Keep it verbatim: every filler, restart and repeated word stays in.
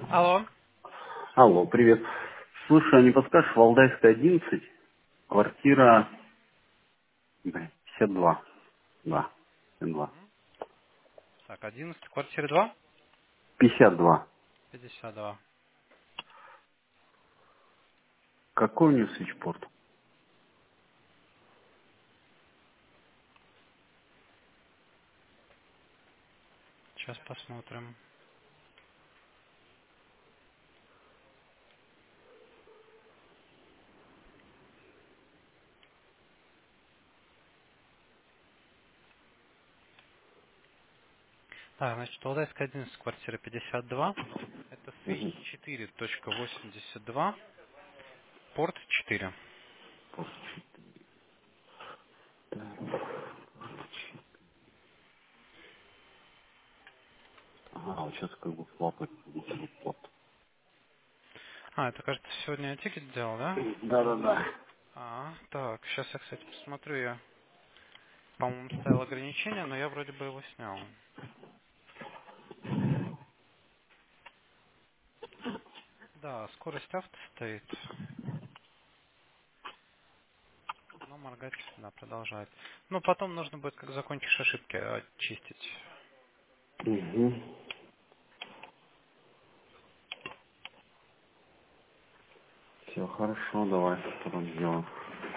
Алло. Алло, привет. Слушай, а не подскажешь, Валдайская, одиннадцать, квартира блин, пятьдесят два. Да, пятьдесят два. Так, одиннадцать, квартира два, пятьдесят два. пятьдесят два. Какой у нее свитчпорт? Сейчас посмотрим. Так, значит, Валдайская одиннадцать, квартира пятьдесят два. Это свич Мгм. четыре точка восемьдесят два, порт четыре. Ага, вот сейчас как бы флопать. Флоп. А, это, кажется, сегодня я тикет сделал, да? Да-да-да. А, так, сейчас я, кстати, посмотрю, я, по-моему, ставил ограничение, но я вроде бы его снял. Да, скорость авто стоит, но моргать, да, продолжает. Ну, потом нужно будет, как закончишь ошибки, очистить. Угу. Все, хорошо, давай потом сделаем.